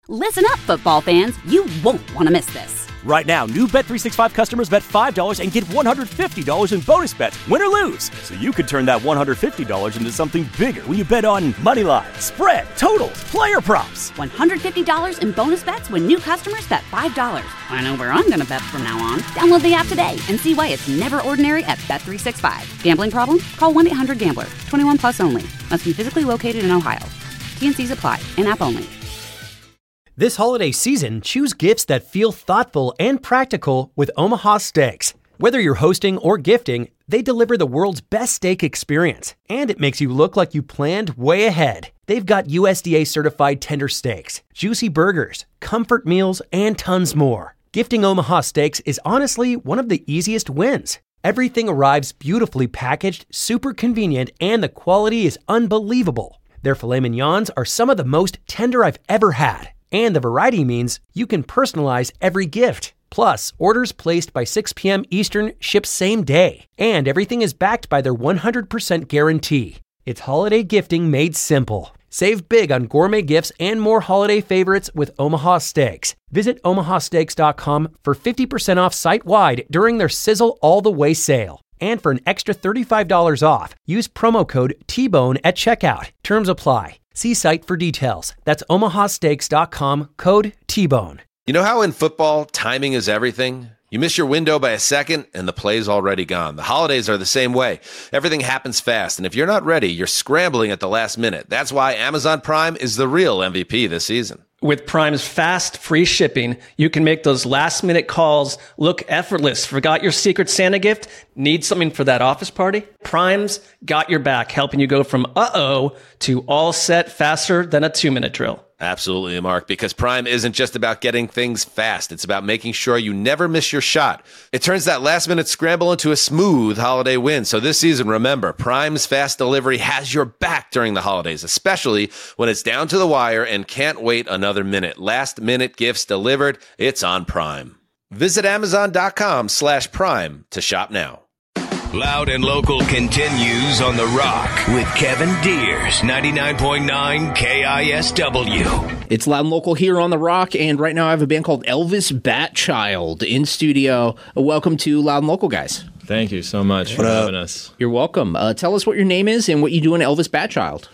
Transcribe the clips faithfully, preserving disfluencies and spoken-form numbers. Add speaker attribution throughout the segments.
Speaker 1: Listen up, football fans. You won't want to miss this.
Speaker 2: Right now, new Bet three sixty-five customers bet five dollars and get one hundred fifty dollars in bonus bets, win or lose. So you could turn that one hundred fifty dollars into something bigger when you bet on money line, spread, totals, player props.
Speaker 1: one hundred fifty dollars in bonus bets when new customers bet five dollars. I know where I'm going to bet from now on. Download the app today and see why it's never ordinary at Bet three sixty-five. Gambling problem? Call one eight hundred gambler. twenty-one plus only. Must be physically located in Ohio. T N Cs apply. In-app only.
Speaker 3: This holiday season, choose gifts that feel thoughtful and practical with Omaha Steaks. Whether you're hosting or gifting, they deliver the world's best steak experience, and it makes you look like you planned way ahead. They've got U S D A-certified tender steaks, juicy burgers, comfort meals, and tons more. Gifting Omaha Steaks is honestly one of the easiest wins. Everything arrives beautifully packaged, super convenient, and the quality is unbelievable. Their filet mignons are some of the most tender I've ever had. And the variety means you can personalize every gift. Plus, orders placed by six p.m. Eastern ship same day. And everything is backed by their one hundred percent guarantee. It's holiday gifting made simple. Save big on gourmet gifts and more holiday favorites with Omaha Steaks. Visit omaha steaks dot com for fifty percent off site-wide during their Sizzle All the Way sale. And for an extra thirty-five dollars off, use promo code T bone at checkout. Terms apply. See site for details. That's omaha steaks dot com, code T bone.
Speaker 4: You know how in football, timing is everything? You miss your window by a second, and the play's already gone. The holidays are the same way. Everything happens fast, and if you're not ready, you're scrambling at the last minute. That's why Amazon Prime is the real M V P this season.
Speaker 5: With Prime's fast, free shipping, you can make those last-minute calls look effortless. Forgot your Secret Santa gift? Need something for that office party? Prime's got your back, helping you go from uh-oh to all set faster than a two-minute drill.
Speaker 4: Absolutely, Mark, because Prime isn't just about getting things fast. It's about making sure you never miss your shot. It turns that last-minute scramble into a smooth holiday win. So this season, remember, Prime's fast delivery has your back during the holidays, especially when it's down to the wire and can't wait another minute. Last-minute gifts delivered, it's on Prime. Visit amazon.com slash prime to shop now.
Speaker 6: Loud and Local continues on The Rock with Kevin Deers, ninety-nine point nine K I S W.
Speaker 7: It's Loud and Local here on The Rock, and right now I have a band called Elvis Batchild in studio. Welcome to Loud and Local, guys.
Speaker 8: Thank you so much for having us.
Speaker 7: You're welcome. Uh, tell us what your name is and what you do in Elvis Batchild.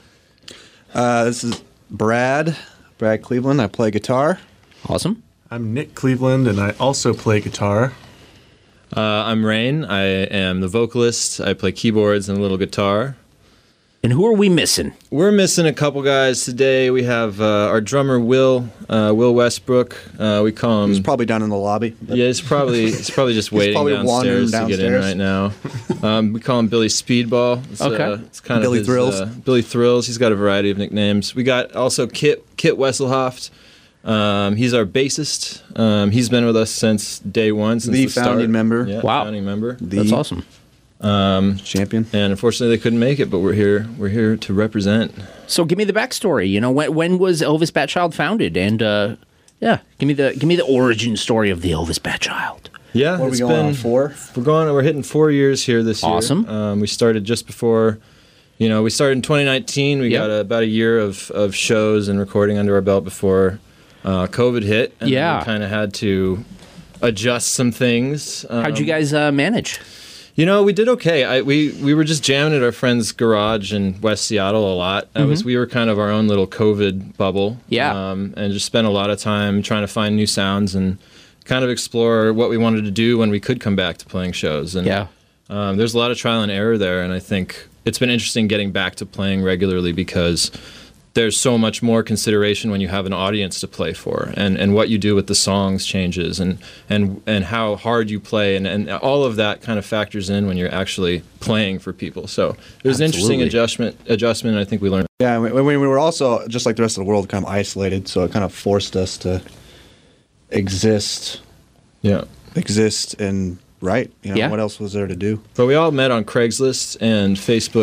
Speaker 9: Uh, this is Brad, Brad Cleveland. I play guitar.
Speaker 7: Awesome.
Speaker 10: I'm Nick Cleveland, and I also play guitar.
Speaker 8: Uh, I'm Rain. I am the vocalist. I play keyboards and a little guitar.
Speaker 7: And who are we missing?
Speaker 8: We're missing a couple guys today. We have uh, our drummer, Will, uh, Will Westbrook. Uh, we call him...
Speaker 9: He's probably down in the lobby.
Speaker 8: Yeah, he's probably he's probably just waiting
Speaker 9: probably
Speaker 8: downstairs,
Speaker 9: downstairs
Speaker 8: to get in right now. Um, we call him Billy Speedball. It's,
Speaker 7: okay.
Speaker 8: Uh, it's kind
Speaker 9: Billy
Speaker 8: of his,
Speaker 9: Thrills.
Speaker 8: Uh, Billy Thrills. He's got a variety of nicknames. We got also Kit, Kit Wesselhoft. Um, he's our bassist. Um, he's been with us since day one, since
Speaker 9: the,
Speaker 8: the
Speaker 9: founding
Speaker 8: start.
Speaker 9: member.
Speaker 8: Yeah,
Speaker 7: wow,
Speaker 8: founding member.
Speaker 9: The
Speaker 7: That's awesome.
Speaker 8: Um,
Speaker 9: champion.
Speaker 8: And unfortunately, they couldn't make it, but we're here. We're here to represent.
Speaker 7: So, give me the backstory. You know, when when was Elvis Batchild founded? And uh, yeah, give me the give me the origin story of the Elvis Batchild.
Speaker 8: Yeah,
Speaker 9: what are we
Speaker 8: it's
Speaker 9: going
Speaker 8: been
Speaker 9: on for?
Speaker 8: We're going. We're hitting four years here this year.
Speaker 7: Awesome.
Speaker 8: Um, we started just before. You know, we started in twenty nineteen. We
Speaker 7: yep.
Speaker 8: got a, about a year of of shows and recording under our belt before Uh, COVID hit, and
Speaker 7: yeah.
Speaker 8: we kind of had to adjust some things. Um,
Speaker 7: How'd you guys uh, manage?
Speaker 8: You know, we did okay. I, we we were just jamming at our friend's garage in West Seattle a lot. I
Speaker 7: mm-hmm.
Speaker 8: was we were kind of our own little COVID bubble.
Speaker 7: Yeah,
Speaker 8: um, and just spent a lot of time trying to find new sounds and kind of explore what we wanted to do when we could come back to playing shows. And
Speaker 7: yeah,
Speaker 8: um, there's a lot of trial and error there, and I think it's been interesting getting back to playing regularly because there's so much more consideration when you have an audience to play for, and, and what you do with the songs changes, and and, and how hard you play, and, and all of that kind of factors in when you're actually playing for people. So it was an interesting adjustment, adjustment, and I think we learned.
Speaker 9: Yeah, we, we were also, just like the rest of the world, kind of isolated, so it kind of forced us to exist.
Speaker 8: Yeah.
Speaker 9: Exist and write. You know,
Speaker 7: yeah.
Speaker 9: What else was there to do?
Speaker 8: But we all met on Craigslist and Facebook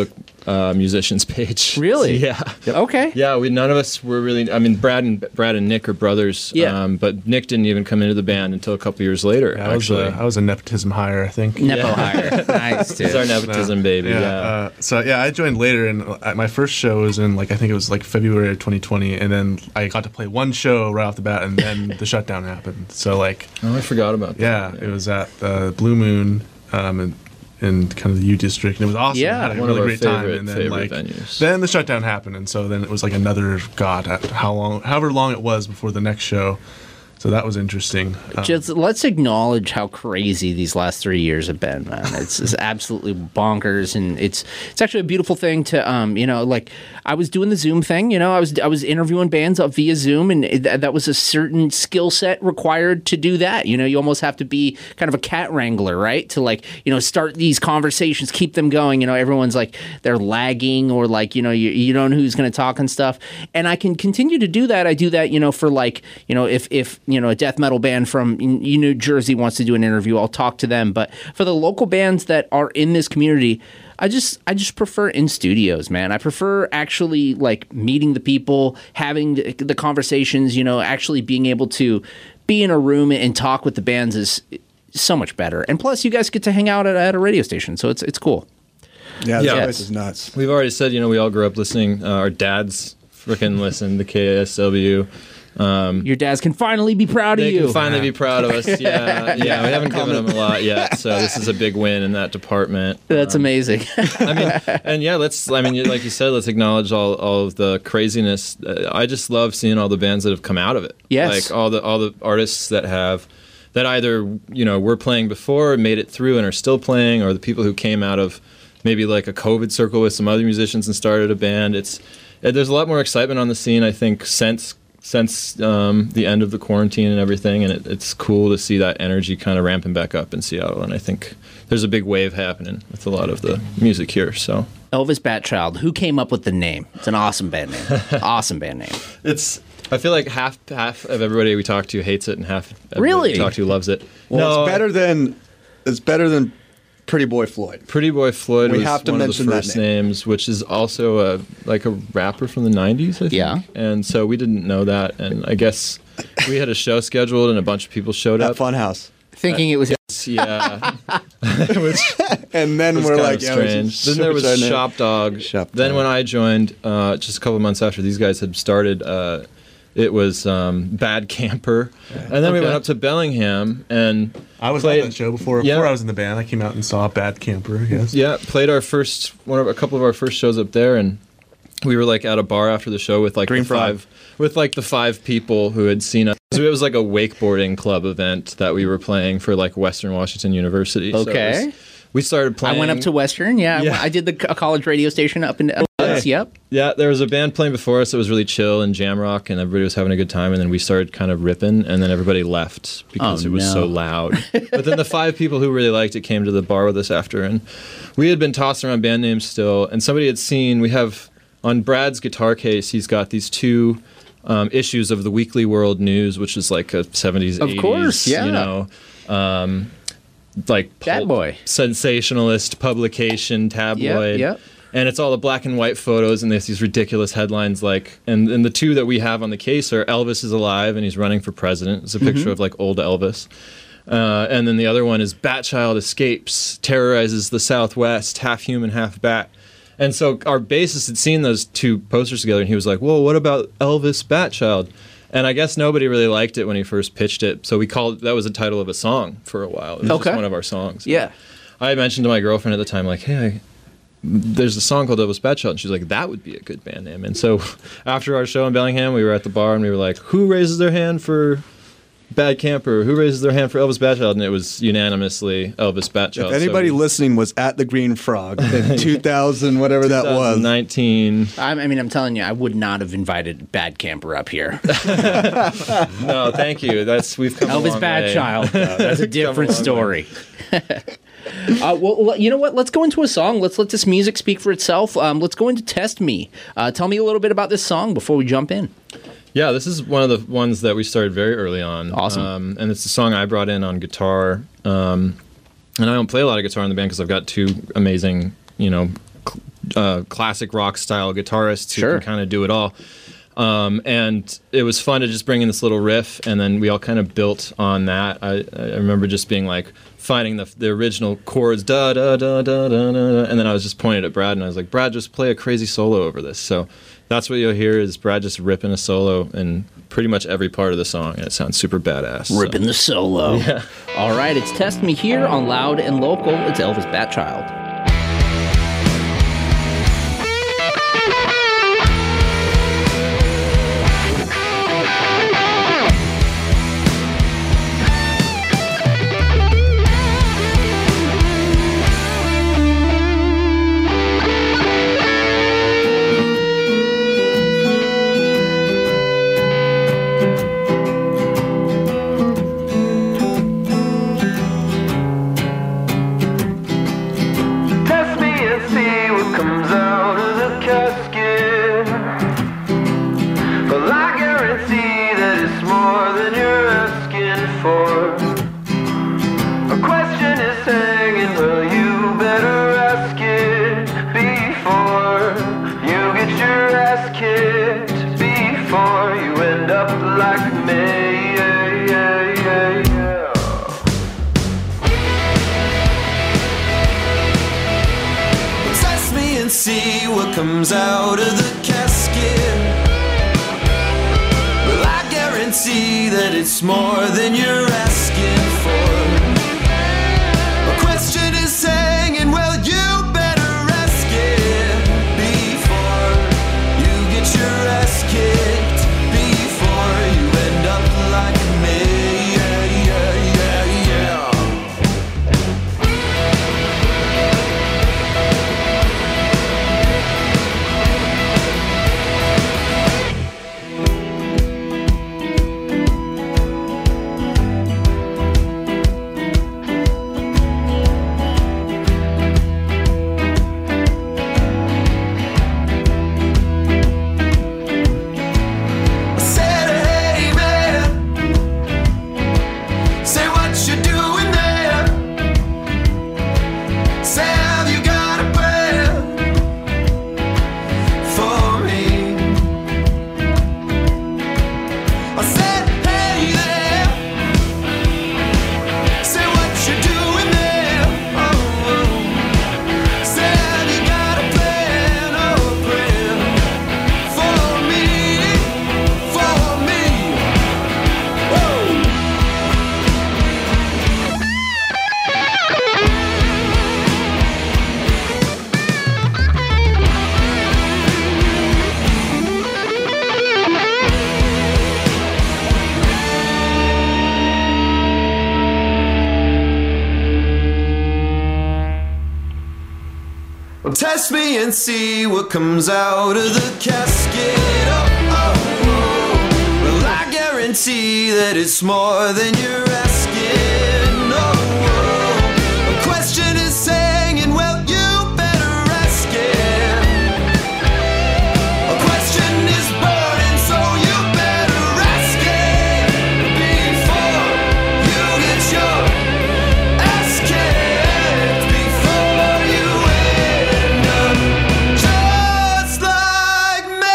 Speaker 8: uh, musicians page.
Speaker 7: Really?
Speaker 8: Yeah.
Speaker 7: Okay.
Speaker 8: Yeah, we none of us were really. I mean, Brad and Brad and Nick are brothers.
Speaker 7: Yeah.
Speaker 8: Um, but Nick didn't even come into the band until a couple years later.
Speaker 10: Yeah, I was
Speaker 8: actually,
Speaker 10: a, I was a nepotism hire, I think.
Speaker 7: Nepo hire. Nice, dude.
Speaker 8: He's our nepotism baby. Yeah.
Speaker 10: Uh, so yeah, I joined later, and uh, my first show was in like I think it was like February of twenty twenty, and then I got to play one show right off the bat, and then the shutdown happened. So like,
Speaker 8: oh, I forgot about that.
Speaker 10: Yeah, yeah. It was at uh, Blue Moon, um, and. in kind of the U District, and it was awesome.
Speaker 7: Yeah,
Speaker 10: I had a
Speaker 8: one
Speaker 10: really
Speaker 8: of our
Speaker 10: great time.
Speaker 8: favorite-
Speaker 10: And then
Speaker 8: favorite
Speaker 10: like
Speaker 8: venues.
Speaker 10: then the shutdown happened, and so then it was like another God, how long, however long it was before the next show. So that was interesting. Um,
Speaker 7: Just let's acknowledge how crazy these last three years have been, man. It's, it's absolutely bonkers, and it's it's actually a beautiful thing to, um, you know, like I was doing the Zoom thing, you know, I was I was interviewing bands up via Zoom, and it, that was a certain skill set required to do that. You know, you almost have to be kind of a cat wrangler, right? To like, you know, start these conversations, keep them going. You know, everyone's like they're lagging, or like, you know, you you don't know who's going to talk and stuff. And I can continue to do that. I do that, you know, for like, you know, if if you know, a death metal band from New Jersey wants to do an interview, I'll talk to them. But for the local bands that are in this community, I just I just prefer in studios, man. I prefer actually like meeting the people, having the, the conversations, you know, actually being able to be in a room and talk with the bands is so much better. And plus, you guys get to hang out at, at a radio station, so it's it's cool.
Speaker 9: Yeah, this
Speaker 8: Yeah.
Speaker 9: place is nuts.
Speaker 8: We've already said, you know, we all grew up listening. Uh, our dads freaking listened to K S W. Um,
Speaker 7: Your dads can finally be proud of
Speaker 8: they
Speaker 7: you.
Speaker 8: can finally be proud of us. Yeah, yeah. We haven't given them a lot yet, so this is a big win in that department.
Speaker 7: That's
Speaker 8: Um,
Speaker 7: amazing.
Speaker 8: I mean, and yeah, let's. I mean, like you said, let's acknowledge all, all of the craziness. Uh, I just love seeing all the bands that have come out of it.
Speaker 7: Yes.
Speaker 8: like all the all the artists that have that either you know were playing before, made it through, and are still playing, or the people who came out of maybe like a COVID circle with some other musicians and started a band. It's uh, there's a lot more excitement on the scene, I think, since. since um, the end of the quarantine and everything, and it, it's cool to see that energy kind of ramping back up in Seattle, and I think there's a big wave happening with a lot of the music here. So
Speaker 7: Elvis Batchild, who came up with the name? It's an awesome band name. Awesome band name.
Speaker 8: it's I feel like half half of everybody we talk to hates it, and half everybody
Speaker 7: Really?
Speaker 8: we talk to loves it.
Speaker 9: Well,
Speaker 8: no,
Speaker 9: it's better than it's better than Pretty Boy Floyd.
Speaker 8: Pretty Boy Floyd
Speaker 9: We
Speaker 8: was
Speaker 9: have to
Speaker 8: one of the
Speaker 9: mention that
Speaker 8: first
Speaker 9: name.
Speaker 8: names, which is also a like a rapper from the nineties, I think.
Speaker 7: Yeah.
Speaker 8: And so we didn't know that, and I guess we had a show scheduled, and a bunch of people showed
Speaker 9: At
Speaker 8: up.
Speaker 9: Funhouse.
Speaker 7: Thinking it was
Speaker 8: Yeah. Which
Speaker 9: And then
Speaker 8: was
Speaker 9: we're
Speaker 8: kind
Speaker 9: like,
Speaker 8: of
Speaker 9: yeah, we
Speaker 8: strange.
Speaker 9: should
Speaker 8: Then there was
Speaker 9: switch our name.
Speaker 8: Shop Dog.
Speaker 9: Shop
Speaker 8: Then
Speaker 9: Dog.
Speaker 8: when I joined, uh, just a couple months after these guys had started, uh, it was um, Bad Camper. And then we
Speaker 7: Okay.
Speaker 8: went up to Bellingham and
Speaker 10: I was
Speaker 8: played,
Speaker 10: on that show before.
Speaker 8: Yeah.
Speaker 10: Before I was in the band, I came out and saw Bad Camper. Yes.
Speaker 8: Yeah, played our first one of a couple of our first shows up there, and we were like at a bar after the show with like
Speaker 9: Green
Speaker 8: the
Speaker 9: Frog.
Speaker 8: five with like the five people who had seen us. So it was like a wakeboarding club event that we were playing for like Western Washington University. So it
Speaker 7: Okay.
Speaker 8: was- we started playing.
Speaker 7: I went up to Western. Yeah, I
Speaker 8: Yeah.
Speaker 7: went- I did the co- college radio station up in. Uh, yep.
Speaker 8: Yeah, there was a band playing before us that was really chill and jam rock, and everybody was having a good time. And then we started kind of ripping, and then everybody left because
Speaker 7: Oh,
Speaker 8: it was
Speaker 7: no.
Speaker 8: so loud. But then the five people who really liked it came to the bar with us after, and we had been tossing around band names still. And somebody had seen we have on Brad's guitar case, he's got these two um, issues of the Weekly World News, which is like a seventies,
Speaker 7: Of
Speaker 8: eighties,
Speaker 7: course, yeah.
Speaker 8: you know. Um, like
Speaker 7: Bad
Speaker 8: pulp-
Speaker 7: boy.
Speaker 8: sensationalist publication tabloid.
Speaker 7: yep.
Speaker 8: And it's all the black and white photos, and there's these ridiculous headlines like, and, and the two that we have on the case are Elvis is alive and he's running for president. It's a picture
Speaker 7: Mm-hmm.
Speaker 8: of like old Elvis. Uh, and then the other one is Batchild escapes, terrorizes the Southwest, half human, half bat. And so our bassist had seen those two posters together, and he was like, "Well, what about Elvis Batchild?" And I guess nobody really liked it when he first pitched it, so we called that was the title of a song for a while. It was
Speaker 7: Okay.
Speaker 8: just one of our songs.
Speaker 7: Yeah.
Speaker 8: I mentioned to my girlfriend at the time, like, "Hey, I, there's a song called Elvis Batchild," and she's like, "That would be a good band name." And so after our show in Bellingham, we were at the bar and we were like, "Who raises their hand for Bad Camper? Who raises their hand for Elvis Batchild?" And it was unanimously Elvis Batchild.
Speaker 9: If anybody
Speaker 8: so we-
Speaker 9: listening was at the Green Frog in two thousand, whatever that was,
Speaker 8: twenty nineteen.
Speaker 7: I I mean, I'm telling you, I would not have invited Bad Camper up here.
Speaker 8: No, thank you. That's we've come a
Speaker 7: Elvis
Speaker 8: long
Speaker 7: Bad
Speaker 8: way.
Speaker 7: Child, though. That's a
Speaker 8: Come a
Speaker 7: different
Speaker 8: long
Speaker 7: story. uh, well, l- you know what? Let's go into a song. Let's let this music speak for itself. Um, let's go into Test Me. Uh, tell me a little bit about this song before we jump in.
Speaker 8: Yeah, this is one of the ones that we started very early on.
Speaker 7: Awesome.
Speaker 8: Um, and it's a song I brought in on guitar. Um, and I don't play a lot of guitar in the band because I've got two amazing, you know, cl- uh, classic rock style guitarists who
Speaker 7: Sure.
Speaker 8: can kind of do it all. Um, and it was fun to just bring in this little riff, and then we all kind of built on that. I, I remember just being like finding the the original chords, da da da da da da, and then I was just pointing at Brad, and I was like, Brad, just play a crazy solo over this. So that's what you'll hear is Brad just ripping a solo in pretty much every part of the song, and it sounds super badass.
Speaker 7: Ripping
Speaker 8: so.
Speaker 7: the solo.
Speaker 8: Yeah.
Speaker 7: All right, it's Test Me here on Loud and Local. It's Elvis Batchild.
Speaker 11: Comes out of the casket. Well, I guarantee that it's more than you're asking for. A question is hanging, well, you better ask it before you get your ass kicked, before you end up like me. Yeah, yeah, yeah, yeah. Test me and see what comes out of the casket. Oh, oh, oh. Well, I guarantee that it's more than you're asking. Oh, oh. A question is hanging, well, you better ask it. A question is burning, so you better ask it before you get your ass kicked, before you end up just like me.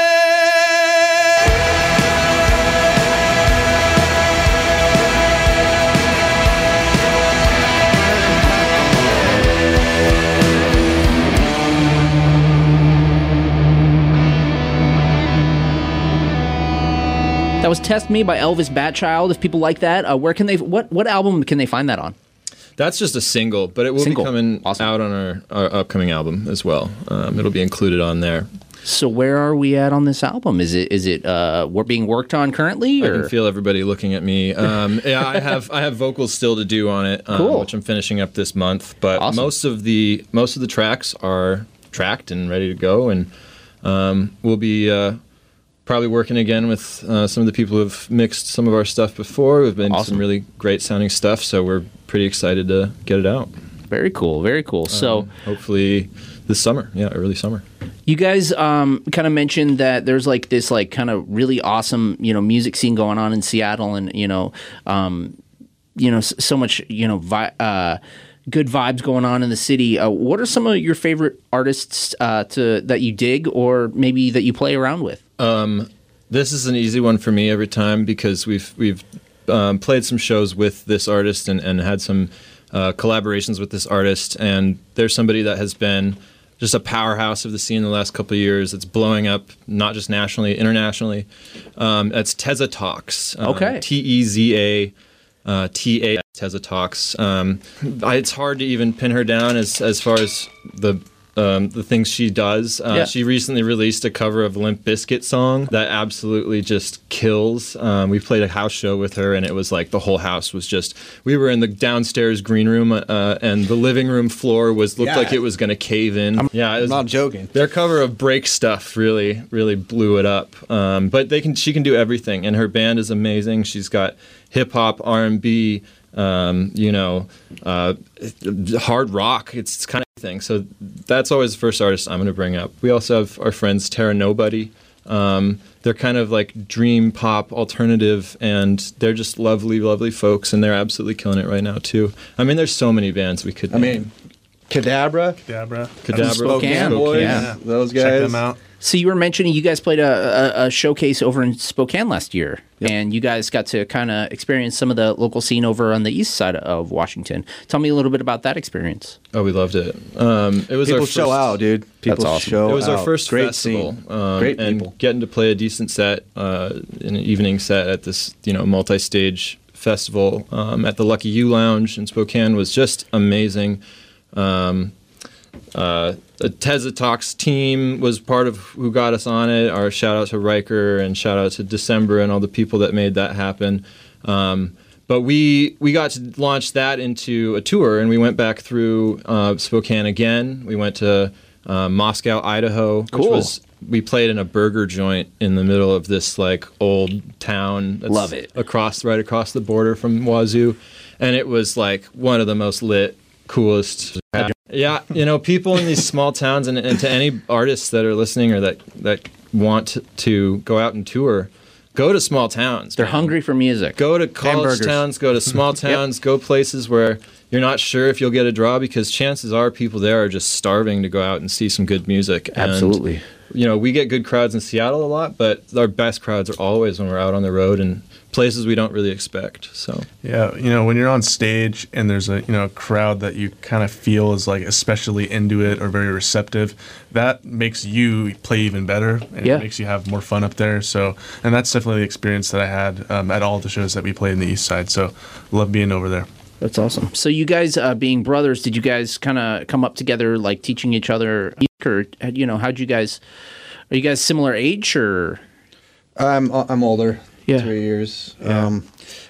Speaker 7: That was Test Me by Elvis Batchild. If people like that, uh, where can they? What what album can they find that on?
Speaker 8: That's just a single, but it will
Speaker 7: Single.
Speaker 8: be coming out on our, our upcoming album as well. Um, it'll be included on there.
Speaker 7: So where are we at on this album? Is it is it uh, we're being worked on currently?
Speaker 8: I
Speaker 7: Or?
Speaker 8: can feel everybody looking at me. Um, yeah, I have I have vocals still to do on it, um,
Speaker 7: Cool.
Speaker 8: which I'm finishing up this month. But
Speaker 7: Awesome.
Speaker 8: most of the most of the tracks are tracked and ready to go, and um, we'll be uh, probably working again with uh, some of the people who have mixed some of our stuff before. We've been
Speaker 7: Awesome.
Speaker 8: some really great sounding stuff, so we're pretty excited to get it out.
Speaker 7: Very cool, very cool. So
Speaker 8: Um, hopefully this summer, yeah, early summer.
Speaker 7: you guys um, kind of mentioned that there's like this like kind of really awesome you know music scene going on in Seattle, and you know um, you know s- so much you know vi- uh, good vibes going on in the city. Uh, what are some of your favorite artists uh, to that you dig, or maybe that you play around with?
Speaker 8: Um, this is an easy one for me every time because we've we've um, played some shows with this artist and, and had some uh, collaborations with this artist, and there's somebody that has been just a powerhouse of the scene in the last couple of years. It's blowing up, not just nationally, internationally. Um, that's Teza Talks. Um,
Speaker 7: Okay.
Speaker 8: T E Z A uh, T A Teza Talks. Um, I, it's hard to even pin her down as as far as the um, the things she does. Uh,
Speaker 7: Yeah.
Speaker 8: She recently released a cover of Limp Bizkit song that absolutely just kills. Um, we played a house show with her, and it was like the whole house was just. We were in the downstairs green room, uh, and the living room floor was looked
Speaker 9: Yeah.
Speaker 8: like it was going to cave in.
Speaker 9: I'm,
Speaker 8: yeah, it was,
Speaker 9: I'm not joking.
Speaker 8: their cover of Break Stuff really, really blew it up. Um, but they can, she can do everything, and her band is amazing. She's got hip hop, R and B, um, you know, uh, hard rock. It's, it's kind of thing. So that's always the first artist I'm going to bring up. We also have our friends Terra Nobody. Um, they're kind of like dream pop alternative, and they're just lovely, lovely folks, and they're absolutely killing it right now too. I mean, there's so many bands we could.
Speaker 9: I mean, Cadabra,
Speaker 10: Cadabra,
Speaker 8: Cadabra,
Speaker 9: Spokane boys,
Speaker 7: Yeah.
Speaker 9: those guys.
Speaker 10: Check them out.
Speaker 7: So you were mentioning you guys played a, a, a showcase over in Spokane last year, and you guys got to kind of experience some of the local scene over on the east side of Washington. Tell me a little bit about that experience.
Speaker 8: Oh, we loved it. Um, it was
Speaker 9: People
Speaker 8: our
Speaker 9: show
Speaker 8: first,
Speaker 9: out, dude. People
Speaker 7: That's awesome.
Speaker 9: show
Speaker 8: It was our
Speaker 9: out.
Speaker 8: first
Speaker 9: Great
Speaker 8: festival,
Speaker 9: scene.
Speaker 8: um,
Speaker 9: Great
Speaker 8: and
Speaker 9: people.
Speaker 8: getting to play a decent set, uh, an evening set at this, you know, multi-stage festival um, at the Lucky You Lounge in Spokane was just amazing. Um, uh, the Teza Talks team was part of who got us on it. Our shout out to Riker and shout out to December and all the people that made that happen. Um, but we we got to launch that into a tour, and we went back through uh, Spokane again. We went to uh, Moscow, Idaho, which
Speaker 7: Cool.
Speaker 8: was we played in a burger joint in the middle of this like old town. That's
Speaker 7: Love it.
Speaker 8: Across right across the border from Wazoo, and it was like one of the most lit, coolest. Yeah, you know, people in these small towns, and, and to any artists that are listening or that that want to go out and tour, go to small towns.
Speaker 7: They're
Speaker 8: man.
Speaker 7: hungry for music.
Speaker 8: Go to college
Speaker 9: Hamburgers.
Speaker 8: towns, go to small towns, go places where you're not sure if you'll get a draw, because chances are people there are just starving to go out and see some good music. And,
Speaker 7: Absolutely.
Speaker 8: you know, we get good crowds in Seattle a lot, but our best crowds are always when we're out on the road and places we don't really expect. So
Speaker 10: Yeah, you know, when you're on stage and there's a you know a crowd that you kind of feel is like especially into it or very receptive, that makes you play even better, and
Speaker 7: Yeah.
Speaker 10: it makes you have more fun up there. So, and that's definitely the experience that I had um, at all the shows that we played in the East Side. So, love being over there.
Speaker 7: That's awesome. So you guys, uh, being brothers, did you guys kind of come up together, like teaching each other, or you know, how'd you guys? Are you guys similar age, or?
Speaker 9: I'm I'm older.
Speaker 7: Yeah.
Speaker 9: Three years. Um,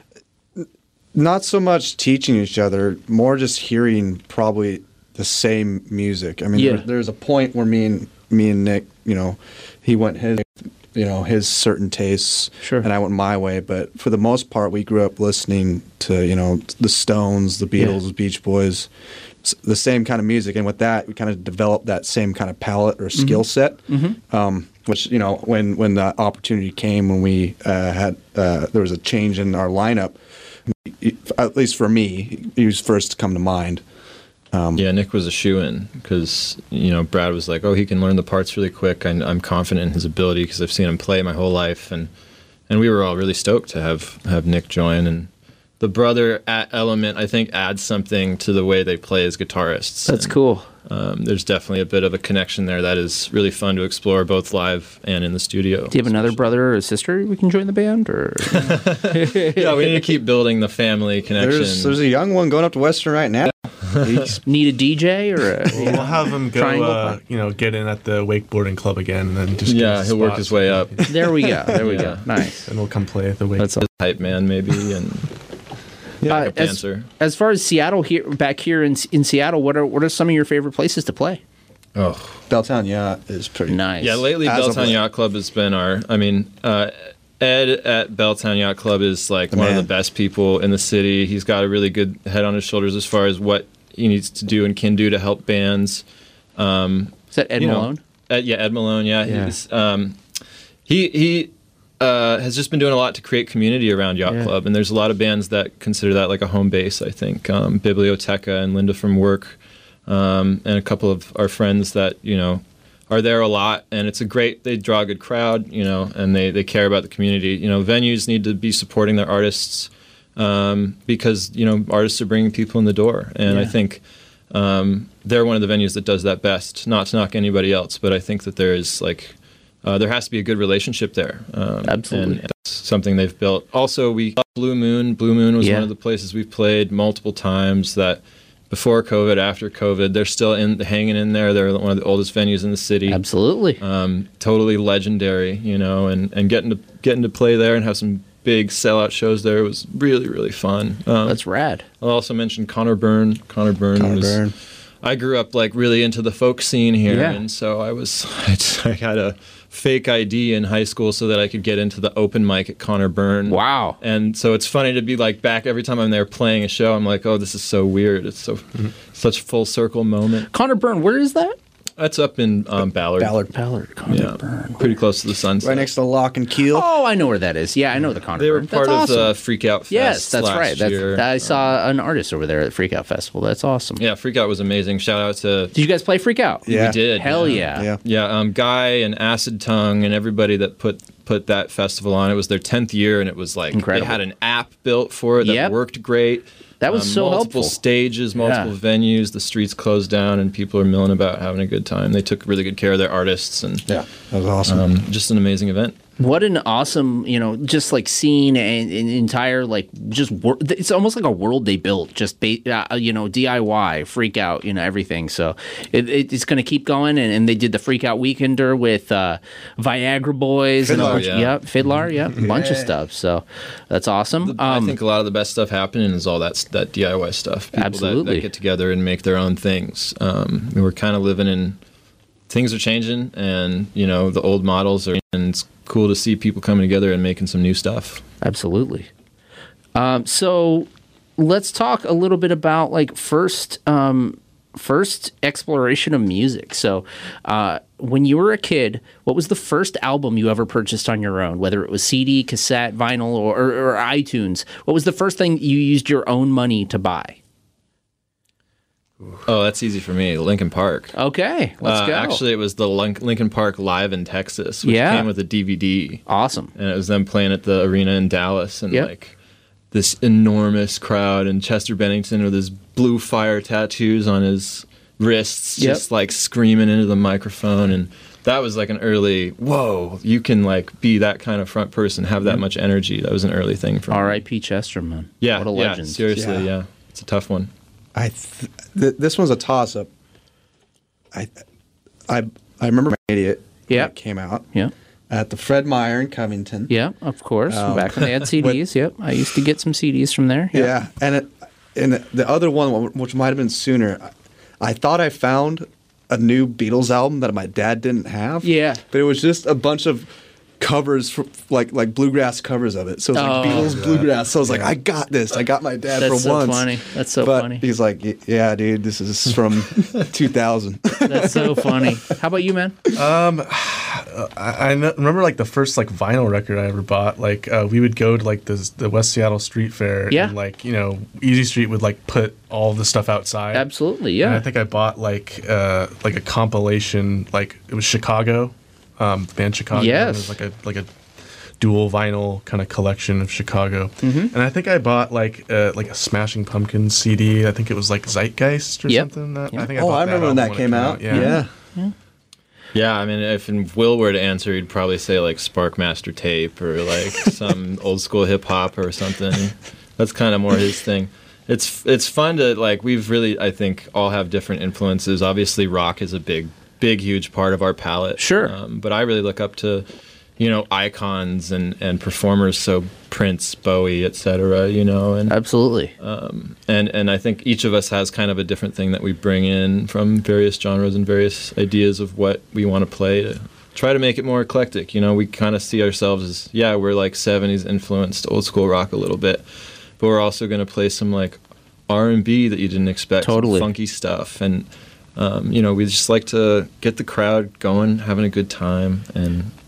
Speaker 9: not so much teaching each other, more just hearing probably the same music. I mean,
Speaker 7: Yeah.
Speaker 9: there, there's a point where me and me and Nick, you know, he went his, you know, his certain tastes,
Speaker 7: Sure.
Speaker 9: and I went my way. But for the most part, we grew up listening to, you know, the Stones, the Beatles,
Speaker 7: Yeah.
Speaker 9: Beach Boys, s- the same kind of music. And with that, we kind of developed that same kind of palette or skill set.
Speaker 7: Mm-hmm.
Speaker 9: Um, which, you know, when when the opportunity came, when we uh, had uh, there was a change in our lineup, he- at least for me, he was first to come to mind. Um,
Speaker 8: yeah, Nick was a shoo-in because, you know, Brad was like, oh, he can learn the parts really quick. I, I'm confident in his ability because I've seen him play my whole life. And and we were all really stoked to have, have Nick join. And the brother a- element, I think, adds something to the way they play as guitarists.
Speaker 7: That's
Speaker 8: And,
Speaker 7: cool.
Speaker 8: Um, there's definitely a bit of a connection there that is really fun to explore both live and in the studio.
Speaker 7: Do you have another brother or a sister we can join the band, or?
Speaker 8: Yeah, we need to keep building the family connection.
Speaker 9: there's there's a young one going up to Western right now. He's-
Speaker 7: Need a D J or a?
Speaker 10: We'll have him go,
Speaker 7: Triangle?
Speaker 10: uh, you know, get in at the wakeboarding club again, and then just get
Speaker 8: Yeah,
Speaker 10: his
Speaker 8: he'll work
Speaker 10: spot.
Speaker 8: his way up.
Speaker 7: There we go. There we
Speaker 8: Yeah.
Speaker 7: go. Nice.
Speaker 10: and we'll come play at the wake.
Speaker 8: That's a hype man, maybe, and
Speaker 7: Uh,
Speaker 8: like a
Speaker 7: as,
Speaker 8: dancer.
Speaker 7: as far as Seattle here, back here in in Seattle, what are what are some of your favorite places to play?
Speaker 8: Oh,
Speaker 9: Belltown Yacht is pretty
Speaker 7: Nice.
Speaker 8: yeah. Lately,
Speaker 9: As of
Speaker 8: Belltown
Speaker 9: late.
Speaker 8: Yacht Club has been our. I mean, uh, Ed at Belltown Yacht Club is like
Speaker 9: The
Speaker 8: one
Speaker 9: man.
Speaker 8: of the best people in the city. He's got a really good head on his shoulders as far as what he needs to do and can do to help bands. Um,
Speaker 7: Is that Ed
Speaker 8: you know,
Speaker 7: Malone?
Speaker 8: Ed, yeah, Ed Malone. Yeah,
Speaker 7: Yeah.
Speaker 8: He's, um, he he uh, has just been doing a lot to create community around Yacht
Speaker 7: Yeah.
Speaker 8: Club, and there's a lot of bands that consider that like a home base. I think um, Biblioteca and Linda from Work, um, and a couple of our friends that you know are there a lot, and it's a great. They draw a good crowd, you know, and they they care about the community. You know, venues need to be supporting their artists um, because you know artists are bringing people in the door, and
Speaker 7: Yeah.
Speaker 8: I think. Um, they're one of the venues that does that best. Not to knock anybody else, but I think that there is like uh, there has to be a good relationship there. Um,
Speaker 7: Absolutely.
Speaker 8: and that's something they've built. Also, we Blue Moon. Blue Moon was
Speaker 7: Yeah.
Speaker 8: one of the places we've played multiple times. That before COVID, after COVID, they're still in hanging in there. They're one of the oldest venues in the city.
Speaker 7: Absolutely.
Speaker 8: Um, totally legendary, you know, and, and getting to getting to play there and have some big sellout shows there was really really fun. Um,
Speaker 7: That's rad.
Speaker 8: I'll also mention Connor Byrne. Connor Byrne
Speaker 9: Connor
Speaker 8: was.
Speaker 9: Byrne.
Speaker 8: I grew up like really into the folk scene here,
Speaker 7: Yeah.
Speaker 8: and so I was I had a fake I D in high school so that I could get into the open mic at Connor Byrne.
Speaker 7: Wow.
Speaker 8: And so it's funny to be like back every time I'm there playing a show. I'm like, oh, this is so weird. It's so such a full circle moment.
Speaker 7: Connor Byrne, where is that?
Speaker 8: That's up in um, Ballard.
Speaker 9: Ballard.
Speaker 7: Ballard. Connor
Speaker 8: Yeah,
Speaker 7: Byrne.
Speaker 8: pretty close to the sunset.
Speaker 9: Right next to Lock and Keel.
Speaker 7: Oh, I know where that is. Yeah, I know the Connor
Speaker 8: They were
Speaker 7: Byrne.
Speaker 8: part
Speaker 7: That's
Speaker 8: of
Speaker 7: awesome.
Speaker 8: the Freak Out Fest.
Speaker 7: Yes, that's
Speaker 8: last
Speaker 7: right. That's,
Speaker 8: year.
Speaker 7: I saw an artist over there at the Freak Out Festival. That's awesome.
Speaker 8: Yeah, Freak Out was amazing. Shout out to
Speaker 7: Did you guys play Freak Out?
Speaker 9: Yeah.
Speaker 8: we did.
Speaker 7: Hell yeah.
Speaker 9: Yeah.
Speaker 8: Yeah, um, Guy and Acid Tongue and everybody that put put that festival on. It was their tenth year, and it was like
Speaker 7: Incredible.
Speaker 8: they had an app built for it that
Speaker 7: Yep.
Speaker 8: worked great.
Speaker 7: That was
Speaker 8: Um,
Speaker 7: so
Speaker 8: multiple
Speaker 7: helpful.
Speaker 8: stages, multiple
Speaker 7: Yeah.
Speaker 8: venues. The streets closed down, and people are milling about having a good time. They took really good care of their artists, and
Speaker 9: Yeah, that was awesome.
Speaker 8: um, just an amazing event.
Speaker 7: What an awesome, you know, just like scene and an entire like just wor- it's almost like a world they built, just ba- uh, you know, D I Y, Freak Out, you know, everything. So it, it, it's going to keep going, and, and they did the Freak Out Weekender with uh, Viagra Boys and a
Speaker 8: Fiddler,
Speaker 7: bunch,
Speaker 8: yeah.
Speaker 7: yep, Fiddler, yep, a bunch of stuff. So that's awesome.
Speaker 8: I
Speaker 7: Um,
Speaker 8: think a lot of the best stuff happening is all that that D I Y stuff. People
Speaker 7: Absolutely.
Speaker 8: that, that get together and make their own things. Um, we're kind of living in things are changing, and you know the old models are. And it's cool to see people coming together and making some new stuff.
Speaker 7: Absolutely. Um, so let's talk a little bit about like first um, first exploration of music. So uh, when you were a kid, what was the first album you ever purchased on your own, whether it was C D, cassette, vinyl, or, or, or iTunes? What was the first thing you used your own money to buy?
Speaker 8: Oh, that's easy for me. Linkin Park.
Speaker 7: Okay, let's
Speaker 8: Uh,
Speaker 7: go.
Speaker 8: Actually, it was the Link- Linkin Park Live in Texas, which
Speaker 7: Yeah.
Speaker 8: came with a D V D.
Speaker 7: Awesome.
Speaker 8: And it was them playing at the arena in Dallas, and
Speaker 7: Yep.
Speaker 8: like this enormous crowd, and Chester Bennington with his blue fire tattoos on his wrists,
Speaker 7: Yep.
Speaker 8: just like screaming into the microphone. And that was like an early, whoa, you can like be that kind of front person, have that much energy. That was an early thing for me.
Speaker 7: R I P Chester, man.
Speaker 8: Yeah,
Speaker 7: What a
Speaker 8: yeah,
Speaker 7: legend.
Speaker 8: seriously,
Speaker 9: Yeah.
Speaker 8: yeah. It's a tough one.
Speaker 9: I th- th- this one's a toss up. I I I remember my idiot.
Speaker 7: Yeah.
Speaker 9: when it came out.
Speaker 7: Yeah.
Speaker 9: At the Fred Meyer in Covington.
Speaker 7: Yeah, of course.
Speaker 9: Um,
Speaker 7: Back when they had C Ds. Yep. I used to get some C Ds from there. Yep.
Speaker 9: Yeah, and it, and the other one, which might have been sooner, I thought I found a new Beatles album that my dad didn't have.
Speaker 7: Yeah.
Speaker 9: but it was just a bunch of covers, for, like like bluegrass covers of it. So it was like
Speaker 7: Oh.
Speaker 9: Beatles bluegrass. So I was like, I got this. I got my dad
Speaker 7: That's
Speaker 9: for
Speaker 7: so
Speaker 9: once.
Speaker 7: funny. That's so
Speaker 9: but
Speaker 7: funny.
Speaker 9: He's like, "Y- yeah, dude, this is from two thousand.
Speaker 7: That's so funny. How about you, man?
Speaker 10: Um, I, I kn- remember like the first like vinyl record I ever bought. Like uh, we would go to like the the West Seattle Street Fair.
Speaker 7: Yeah.
Speaker 10: And, like you know, Easy Street would like put all the stuff outside.
Speaker 7: Absolutely,
Speaker 10: And
Speaker 7: yeah.
Speaker 10: I think I bought like uh like a compilation. Like it was Chicago, um, the band Chicago.
Speaker 7: Yes.
Speaker 10: It was like a like a dual vinyl kind of collection of Chicago.
Speaker 7: Mhm.
Speaker 10: And I think I bought like uh, like a Smashing Pumpkins C D. I think it was like Zeitgeist or
Speaker 7: Yep.
Speaker 10: something. That,
Speaker 7: Yep.
Speaker 10: I think I
Speaker 9: Oh,
Speaker 10: bought
Speaker 9: I remember when
Speaker 10: album
Speaker 9: that came
Speaker 10: it
Speaker 9: out.
Speaker 10: Yeah.
Speaker 9: Yeah.
Speaker 8: Yeah, I mean, if Will were to answer, he'd probably say like Sparkmaster Tape or like some old school hip hop or something. That's kind of more his thing. It's it's fun to like. We've really, I think, all have different influences. Obviously, rock is a big, big, huge part of our palette.
Speaker 7: Sure.
Speaker 8: Um, but I really look up to, you know, icons and and performers. So Prince, Bowie, et cetera. You know, and
Speaker 7: Absolutely.
Speaker 8: um, and and I think each of us has kind of a different thing that we bring in from various genres and various ideas of what we want to play to try to make it more eclectic. You know, we kind of see ourselves as, yeah, we're like seventies influenced old school rock a little bit, but we're also going to play some like R and B that you didn't expect, some
Speaker 7: Totally.
Speaker 8: funky stuff, and um, you know, we just like to get the crowd going, having a good time, and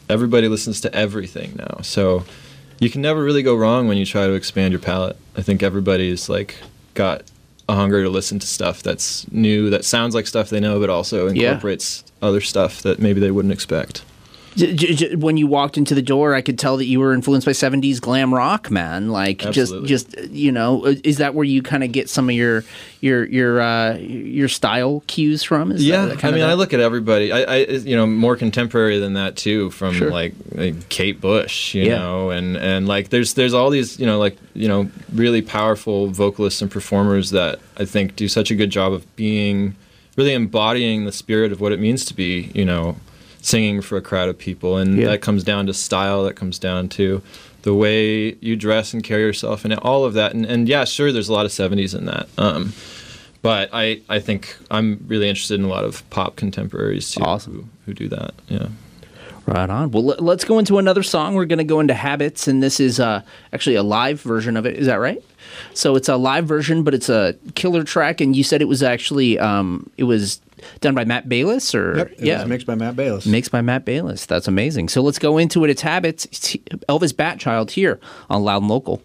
Speaker 8: everybody listens to everything now. So you can never really go wrong when you try to expand your palette. I think everybody's like got a hunger to listen to stuff that's new, that sounds like stuff they know, but also incorporates yeah. other stuff that maybe they wouldn't expect.
Speaker 7: When you walked into the door, I could tell that you were influenced by seventies glam rock, man. Like,
Speaker 8: Absolutely.
Speaker 7: just, just you know, is that where you kind of get some of your your your uh, your style cues from? Is
Speaker 8: yeah,
Speaker 7: that, that
Speaker 8: I mean,
Speaker 7: that?
Speaker 8: I look at everybody. I, I, you know, more contemporary than that too. From
Speaker 7: sure.
Speaker 8: like, like Kate Bush, you
Speaker 7: yeah.
Speaker 8: know, and and like there's there's all these, you know, like you know, really powerful vocalists and performers that I think do such a good job of being really embodying the spirit of what it means to be, you know, singing for a crowd of people. And
Speaker 7: yeah.
Speaker 8: that comes down to style, that comes down to the way you dress and carry yourself and all of that. And, and yeah, sure, there's a lot of seventies in that. Um, but I, I think I'm really interested in a lot of pop contemporaries too,
Speaker 7: awesome.
Speaker 8: who, who do that. Yeah.
Speaker 7: Right on. Well, let's go into another song. We're going to go into Habits, and this is uh, actually a live version of it. Is that right? So it's a live version, but it's a killer track, and you said it was actually, um, it was done by Matt Bayless? Or
Speaker 9: Yep, it
Speaker 7: yeah.
Speaker 9: was mixed by Matt Bayless.
Speaker 7: Mixed by Matt Bayless. That's amazing. So let's go into it. It's Habits. It's Elvis Batchild here on Loud and Local.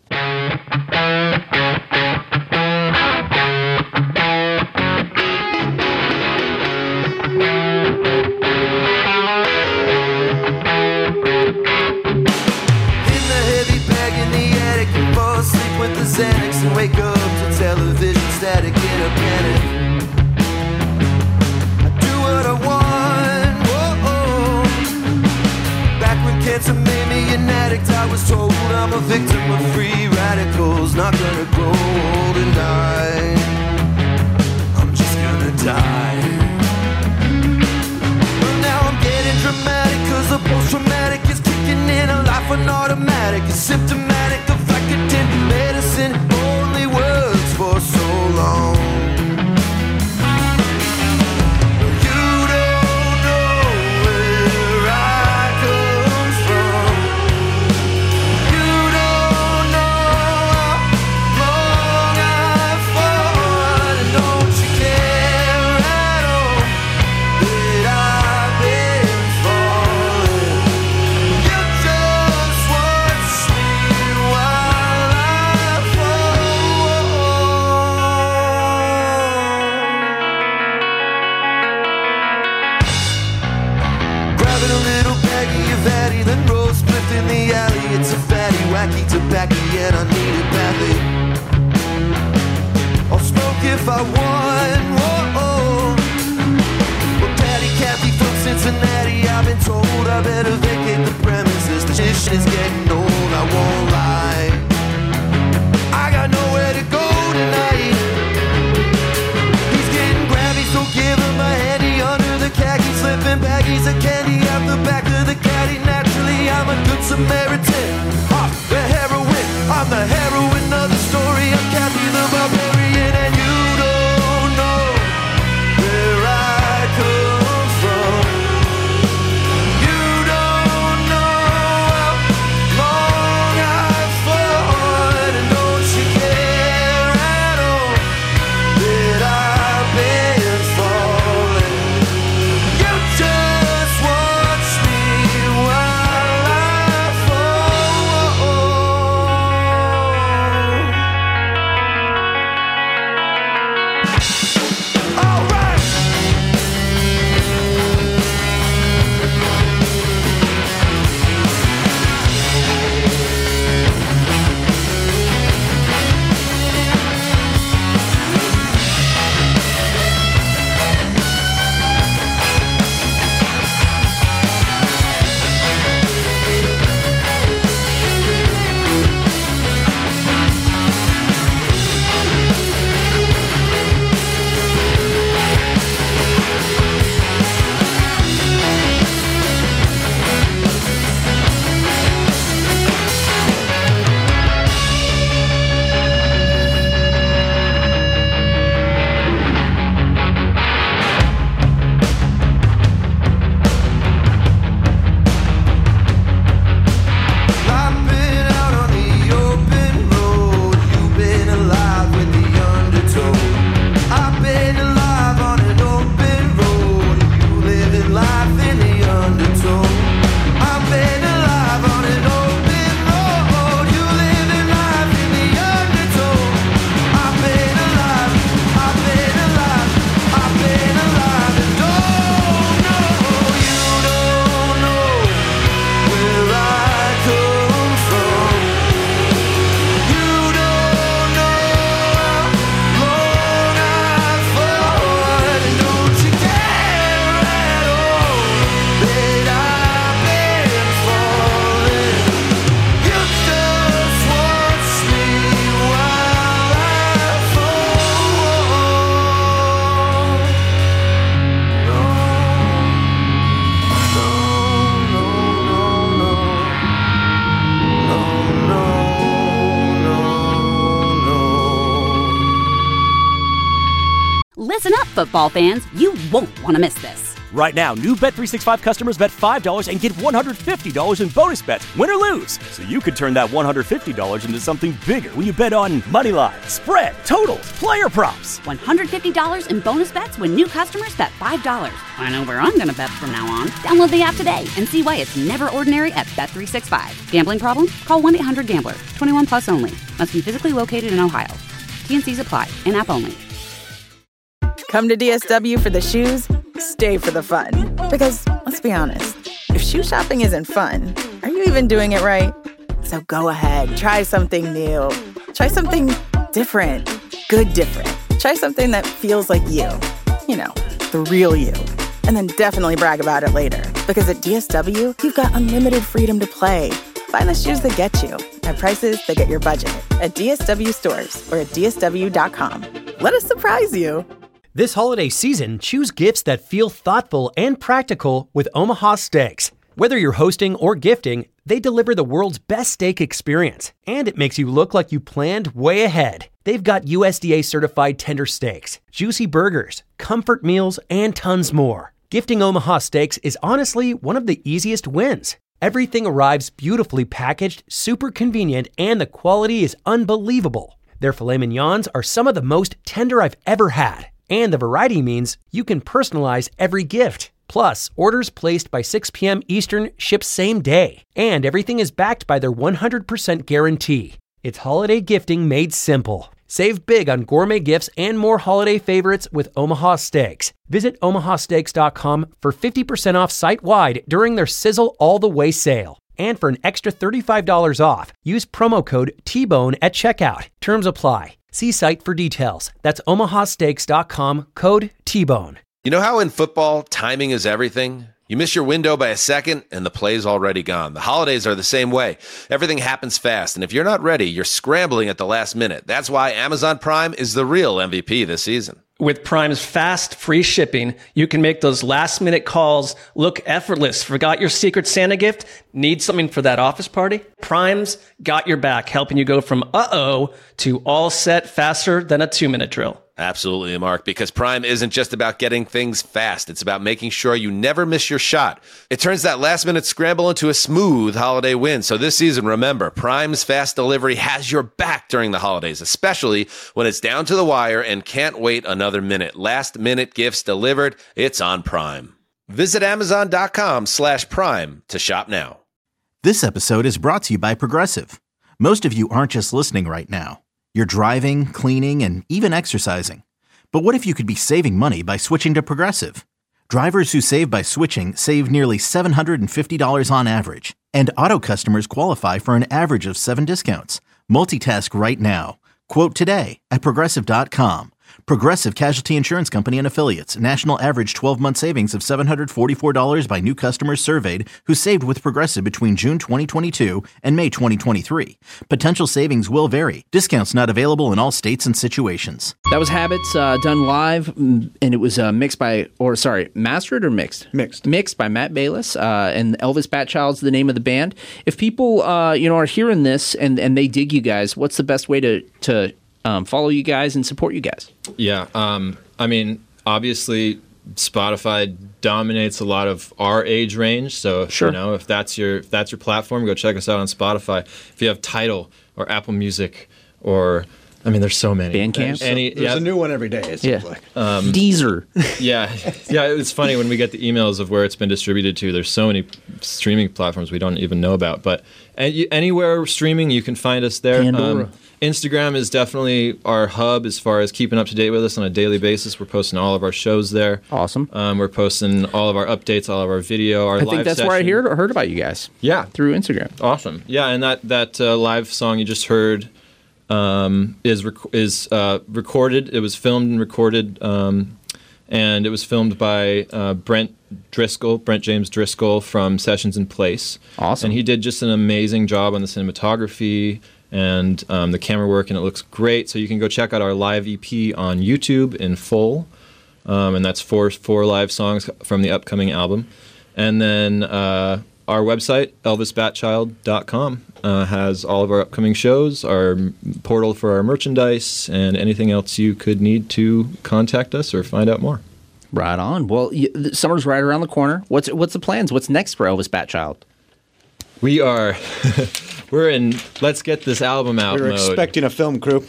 Speaker 11: With the Xanax and wake up to television static in a panic. I do what I want, whoa. Back when cancer made me an addict, I was told I'm a victim of free radicals. Not gonna grow old and die, I'm just gonna die. But now I'm getting dramatic, cause the post-traumatic is kicking in. A life on automatic is symptomatic of Vicodin. Medicine only works for so long. You don't know where I come from. You don't know how long I've fought. And don't you care at all that I've been falling. You just watch me while I grabbing a little baggie of Addy, then roll split in the alley. It's a fatty, wacky tobacco, and I need it badly. I'll smoke if I want, whoa. Well, Patty Cathy from Cincinnati, I've been told I better vacate the premises. The shit is getting old, I won't lie. I got nowhere to go tonight. He's getting grabby, so give him a handy under the khaki, slipping baggies of candy out the back of the caddy. Naturally, I'm a good Samaritan. Ah, the heroine, I'm the heroine of the story. I'm Kathy the Barbarian, and you don't know where I come from. You don't know how long I've fought, and don't you care at all that I've been falling. You just watch me while I fall.
Speaker 1: Listen up, football fans. You won't want to miss this.
Speaker 2: Right now, new Bet three sixty-five customers bet five dollars and get one hundred fifty dollars in bonus bets, win or lose. So you could turn that one hundred fifty dollars into something bigger when you bet on money line, spread, totals, player props.
Speaker 1: one hundred fifty dollars in bonus bets when new customers bet five dollars. I know where I'm going to bet from now on. Download the app today and see why it's never ordinary at Bet three sixty-five. Gambling problem? Call one eight hundred gambler. twenty-one plus only. Must be physically located in Ohio. T and C's apply. In-app only.
Speaker 12: Come to D S W for the shoes, stay for the fun. Because, let's be honest, if shoe shopping isn't fun, are you even doing it right? So go ahead, try something new. Try something different. Good different. Try something that feels like you. You know, the real you. And then definitely brag about it later. Because at D S W, you've got unlimited freedom to play. Find the shoes that get you at prices that get your budget at D S W stores or at D S W dot com. Let us surprise you.
Speaker 3: This holiday season, choose gifts that feel thoughtful and practical with Omaha Steaks. Whether you're hosting or gifting, they deliver the world's best steak experience, and it makes you look like you planned way ahead. They've got U S D A certified tender steaks, juicy burgers, comfort meals, and tons more. Gifting Omaha Steaks is honestly one of the easiest wins. Everything arrives beautifully packaged, super convenient, and the quality is unbelievable. Their filet mignons are some of the most tender I've ever had. And the variety means you can personalize every gift. Plus, orders placed by six p.m. Eastern ship same day. And everything is backed by their one hundred percent guarantee. It's holiday gifting made simple. Save big on gourmet gifts and more holiday favorites with Omaha Steaks. Visit omaha steaks dot com for fifty percent off site-wide during their Sizzle All the Way sale. And for an extra thirty-five dollars off, use promo code T bone at checkout. Terms apply. See site for details. That's omaha steaks dot com, code T bone.
Speaker 4: You know how in football, timing is everything? You miss your window by a second, and the play's already gone. The holidays are the same way. Everything happens fast, and if you're not ready, you're scrambling at the last minute. That's why Amazon Prime is the real M V P this season.
Speaker 5: With Prime's fast, free shipping, you can make those last-minute calls look effortless. Forgot your secret Santa gift? Need something for that office party? Prime's got your back, helping you go from uh-oh to all set faster than a two-minute drill.
Speaker 4: Absolutely, Mark, because Prime isn't just about getting things fast. It's about making sure you never miss your shot. It turns that last-minute scramble into a smooth holiday win. So this season, remember, Prime's fast delivery has your back during the holidays, especially when it's down to the wire and can't wait another minute. Last-minute gifts delivered. It's on Prime. Visit amazon.com slash prime to shop now.
Speaker 13: This episode is brought to you by Progressive. Most of you aren't just listening right now. You're driving, cleaning, and even exercising. But what if you could be saving money by switching to Progressive? Drivers who save by switching save nearly seven hundred fifty dollars on average. And auto customers qualify for an average of seven discounts. Multitask right now. Quote today at progressive dot com. Progressive Casualty Insurance Company and Affiliates. National average twelve-month savings of seven hundred forty-four dollars by new customers surveyed who saved with Progressive between June twenty twenty-two and May twenty twenty-three. Potential savings will vary. Discounts not available in all states and situations.
Speaker 7: That was Habits, uh, done live, and it was uh, mixed by, or sorry, mastered or mixed?
Speaker 9: Mixed.
Speaker 7: Mixed by Matt Bayless, uh, and Elvis Batchild's the name of the band. If people, uh, you know, are hearing this and, and they dig you guys, what's the best way to, to um, follow you guys and support you guys?
Speaker 8: Yeah, um, I mean, obviously, Spotify dominates a lot of our age range. So,
Speaker 7: sure.
Speaker 8: you know, if that's your if that's your platform, go check us out on Spotify. If you have Tidal or Apple Music or, I mean, there's so many.
Speaker 7: Bandcamp?
Speaker 8: Any,
Speaker 9: There's
Speaker 8: yeah.
Speaker 9: a new one every day, it seems
Speaker 7: Yeah.
Speaker 9: like.
Speaker 8: Um,
Speaker 7: Deezer.
Speaker 8: yeah, yeah. It's funny when we get the emails of where it's been distributed to. There's so many streaming platforms we don't even know about. But any, anywhere streaming, you can find us there.
Speaker 7: Pandora.
Speaker 8: Um, Instagram is definitely our hub as far as keeping up to date with us on a daily basis. We're posting all of our shows there.
Speaker 7: Awesome.
Speaker 8: Um, we're posting all of our updates, all of our video, our
Speaker 7: I
Speaker 8: live
Speaker 7: think that's
Speaker 8: session.
Speaker 7: where I heard, heard about you guys.
Speaker 8: Yeah.
Speaker 7: Through Instagram.
Speaker 8: Awesome. Yeah, and that that uh, live song you just heard um, is rec- is uh, recorded. It was filmed and recorded, um, and it was filmed by uh, Brent Driscoll, Brent James Driscoll from Sessions in Place.
Speaker 7: Awesome.
Speaker 8: And he did just an amazing job on the cinematography and um, the camera work, and it looks great. So you can go check out our live E P on YouTube in full, um, and that's four four live songs from the upcoming album. And then uh, our website, elvis bat child dot com, uh, has all of our upcoming shows, our portal for our merchandise, and anything else you could need to contact us or find out more.
Speaker 7: Right on. Well, you, summer's right around the corner. What's what's the plans? What's next for Elvis Bat Child?
Speaker 8: We are, we're in let's get this album out
Speaker 9: We're
Speaker 8: mode.
Speaker 9: expecting a film crew.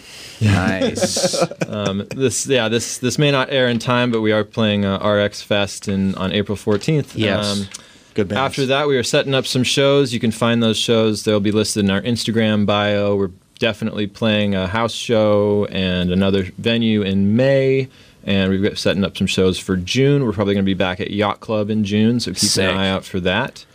Speaker 7: Nice.
Speaker 8: um, this, yeah, this this may not air in time, but we are playing uh, R X Fest in, on April fourteenth.
Speaker 7: Yes.
Speaker 8: Um,
Speaker 9: Good bands.
Speaker 8: After that, we are setting up some shows. You can find those shows. They'll be listed in our Instagram bio. We're definitely playing a house show and another venue in May. And we've got setting up some shows for June. We're probably going to be back at Yacht Club in June, so keep
Speaker 7: Sick.
Speaker 8: an eye out for that.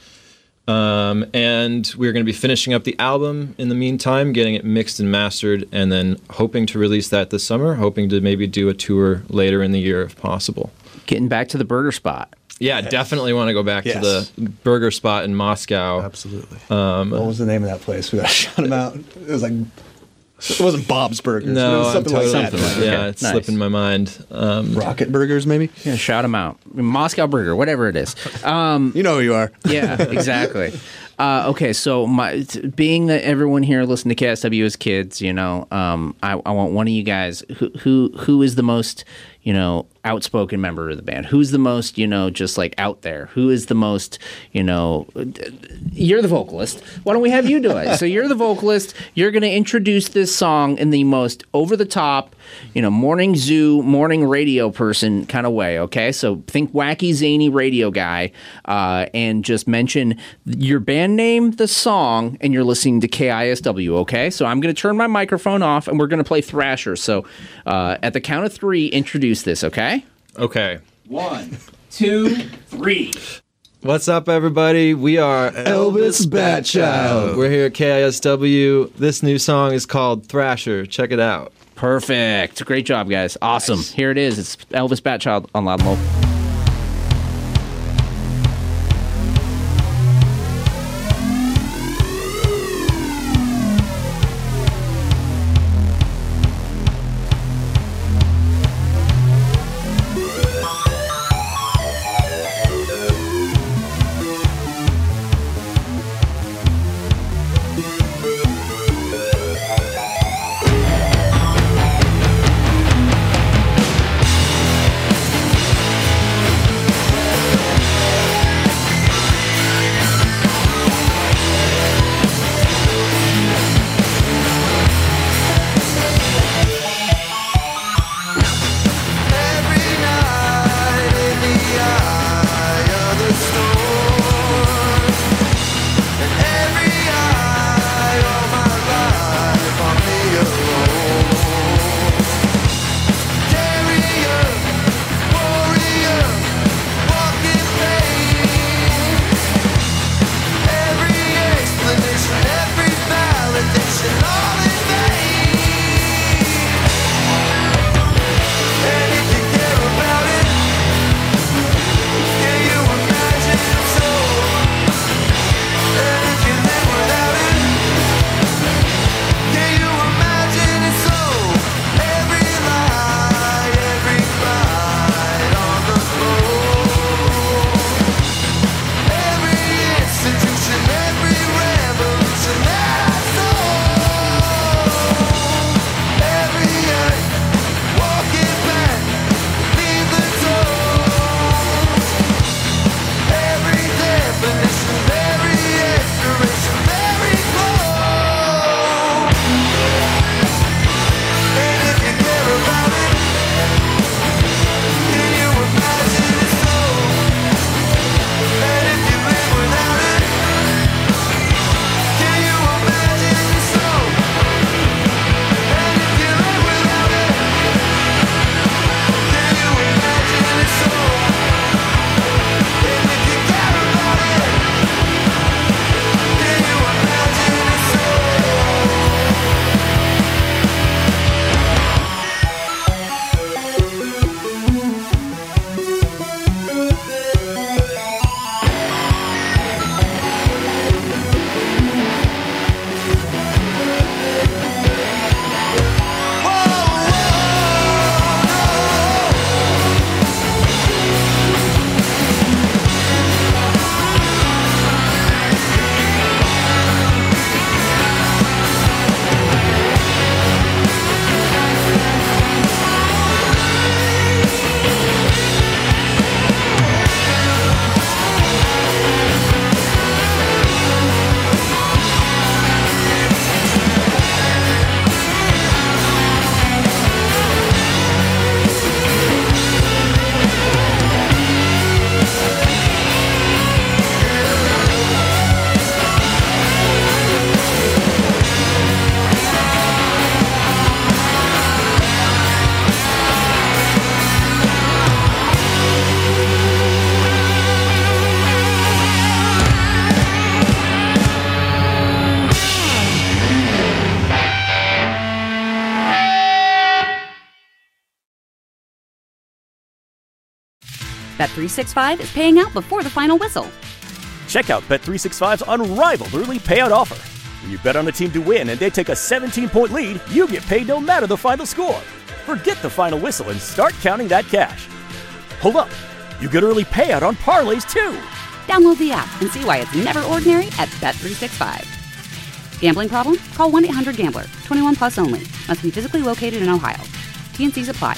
Speaker 8: Um, and we're going to be finishing up the album in the meantime, getting it mixed and mastered, and then hoping to release that this summer, hoping to maybe do a tour later in the year if possible.
Speaker 7: Getting back to the burger spot.
Speaker 8: Yeah, definitely want to go back
Speaker 9: Yes.
Speaker 8: to the burger spot in Moscow.
Speaker 10: Absolutely.
Speaker 8: Um,
Speaker 9: What was the name of that place? We got to shout him out. It was like, it wasn't Bob's Burgers. but it
Speaker 8: no,
Speaker 9: was
Speaker 8: I'm
Speaker 9: something
Speaker 8: totally,
Speaker 9: like that.
Speaker 7: Something like
Speaker 8: yeah,
Speaker 7: okay,
Speaker 8: it's
Speaker 7: nice.
Speaker 8: slipping my mind. Um,
Speaker 9: Rocket Burgers, maybe?
Speaker 7: Yeah, shout them out. Moscow Burger, whatever it is. Um,
Speaker 9: You know who you are.
Speaker 7: yeah, exactly. Uh, okay, so my, t- being that everyone here listened to K S W as kids, you know, um, I, I want one of you guys who who who is the most, you know, outspoken member of the band. Who's the most, you know, just like out there? Who is the most, you know, you're the vocalist. Why don't we have you do it? So you're the vocalist. You're going to introduce this song in the most over the top, you know, morning zoo, morning radio person kind of way. Okay, so think wacky, zany radio guy, uh, and just mention your band name, the song, and you're listening to K I S W. Okay, so I'm going to turn my microphone off, and we're going to play Thrasher. So uh, at the count of three, introduce this. Okay.
Speaker 8: okay.
Speaker 7: One, two, three.
Speaker 8: What's up, everybody? We are
Speaker 9: Elvis Bat Child.
Speaker 8: We're here at K I S W. This new song is called Thrasher. Check it out.
Speaker 7: Perfect. Great job, guys. Awesome.
Speaker 8: Nice.
Speaker 7: Here it is. It's Elvis Bat Child on Loud and Local.
Speaker 1: Bet three sixty-five is paying out before the final whistle.
Speaker 2: Check out Bet three sixty-five's unrivaled early payout offer. When you bet on a team to win and they take a seventeen-point lead, you get paid no matter the final score. Forget the final whistle and start counting that cash. Hold up. You get early payout on parlays, too.
Speaker 1: Download the app and see why it's never ordinary at Bet three sixty-five. Gambling problem? Call one eight hundred gambler. twenty-one plus only. Must be physically located in Ohio. T N Cs apply.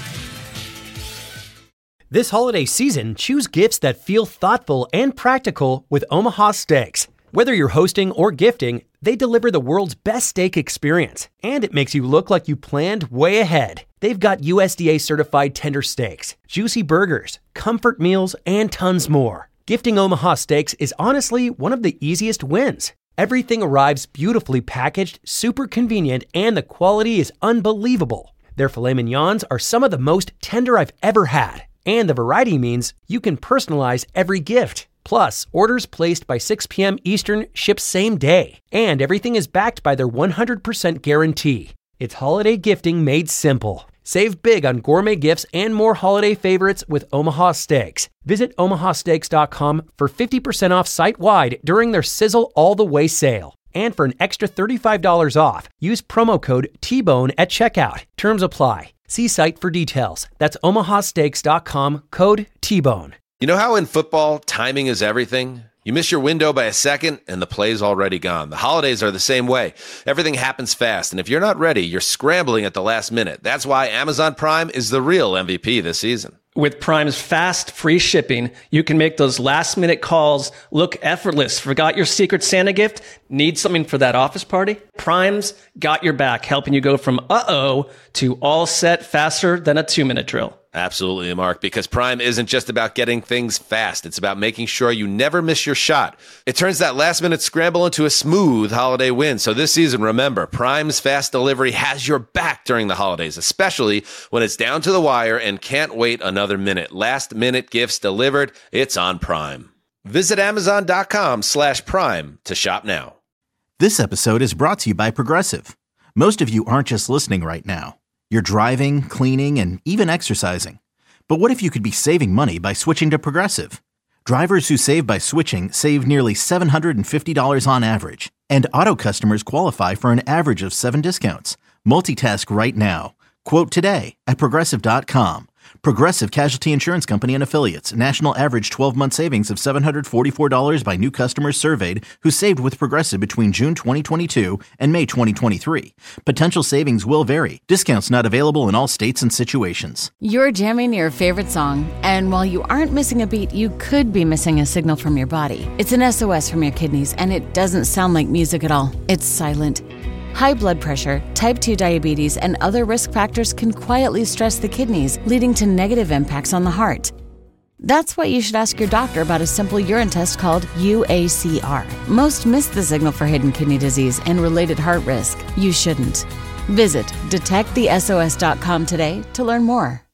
Speaker 3: This holiday season, choose gifts that feel thoughtful and practical with Omaha Steaks. Whether you're hosting or gifting, they deliver the world's best steak experience, and it makes you look like you planned way ahead. They've got U S D A-certified tender steaks, juicy burgers, comfort meals, and tons more. Gifting Omaha Steaks is honestly one of the easiest wins. Everything arrives beautifully packaged, super convenient, and the quality is unbelievable. Their filet mignons are some of the most tender I've ever had, and the variety means you can personalize every gift. Plus, orders placed by six p.m. Eastern ship same day, and everything is backed by their one hundred percent guarantee. It's holiday gifting made simple. Save big on gourmet gifts and more holiday favorites with Omaha Steaks. Visit omaha steaks dot com for fifty percent off site-wide during their Sizzle All the Way sale. And for an extra thirty-five dollars off, use promo code T bone at checkout. Terms apply. See site for details. That's omaha steaks dot com, code T bone.
Speaker 4: You know how in football, timing is everything? You miss your window by a second, and the play's already gone. The holidays are the same way. Everything happens fast, and if you're not ready, you're scrambling at the last minute. That's why Amazon Prime is the real M V P this season.
Speaker 5: With Prime's fast, free shipping, you can make those last-minute calls look effortless. Forgot your Secret Santa gift? Need something for that office party? Prime's got your back, helping you go from uh-oh to all set faster than a two-minute drill.
Speaker 4: Absolutely, Mark, because Prime isn't just about getting things fast. It's about making sure you never miss your shot. It turns that last-minute scramble into a smooth holiday win. So this season, remember, Prime's fast delivery has your back during the holidays, especially when it's down to the wire and can't wait another minute. Last-minute gifts delivered. It's on Prime. Visit amazon.com slash prime to shop now.
Speaker 13: This episode is brought to you by Progressive. Most of you aren't just listening right now. You're driving, cleaning, and even exercising. But what if you could be saving money by switching to Progressive? Drivers who save by switching save nearly seven hundred fifty dollars on average. And auto customers qualify for an average of seven discounts. Multitask right now. Quote today at progressive dot com. Progressive Casualty Insurance Company and Affiliates. National average twelve-month savings of seven hundred forty-four dollars by new customers surveyed who saved with Progressive between June twenty twenty-two and May twenty twenty-three. Potential savings will vary. Discounts not available in all states and situations.
Speaker 14: You're jamming your favorite song, and while you aren't missing a beat, you could be missing a signal from your body. It's an S O S from your kidneys, and it doesn't sound like music at all. It's silent. High blood pressure, type two diabetes, and other risk factors can quietly stress the kidneys, leading to negative impacts on the heart. That's why you should ask your doctor about a simple urine test called U A C R. Most miss the signal for hidden kidney disease and related heart risk. You shouldn't. Visit detect the S O S dot com today to learn more.